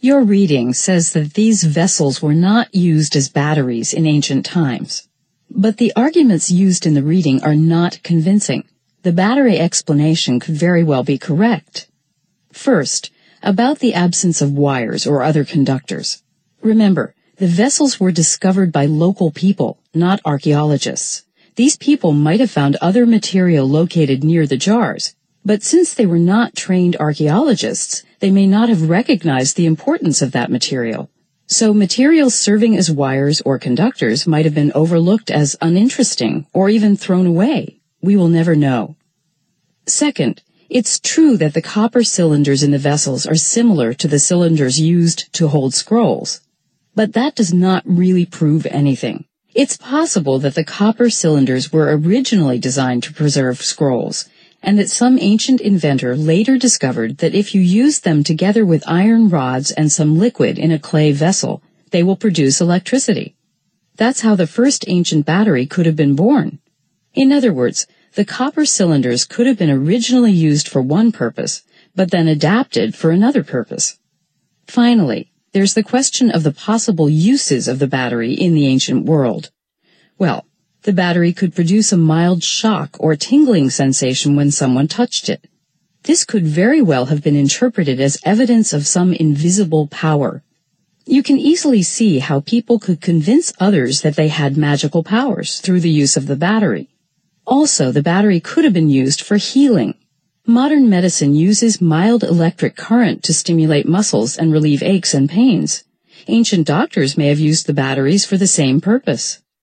Your reading says that these vessels were not used as batteries in ancient times. But the arguments used in the reading are not convincing. The battery explanation could very well be correct. First, about the absence of wires or other conductors. Remember, the vessels were discovered by local people, not archaeologists. These people might have found other material located near the jars, but since they were not trained archaeologists, they may not have recognized the importance of that material. So materials serving as wires or conductors might have been overlooked as uninteresting or even thrown away. We will never know. Second, it's true that the copper cylinders in the vessels are similar to the cylinders used to hold scrolls. But that does not really prove anything. It's possible that the copper cylinders were originally designed to preserve scrolls, and that some ancient inventor later discovered that if you use them together with iron rods and some liquid in a clay vessel, they will produce electricity. That's how the first ancient battery could have been born. In other words, the copper cylinders could have been originally used for one purpose, but then adapted for another purpose. Finally, there's the question of the possible uses of the battery in the ancient world. Well, the battery could produce a mild shock or tingling sensation when someone touched it. This could very well have been interpreted as evidence of some invisible power. You can easily see how people could convince others that they had magical powers through the use of the battery. Also, the battery could have been used for healing. Modern medicine uses mild electric current to stimulate muscles and relieve aches and pains. Ancient doctors may have used the batteries for the same purpose.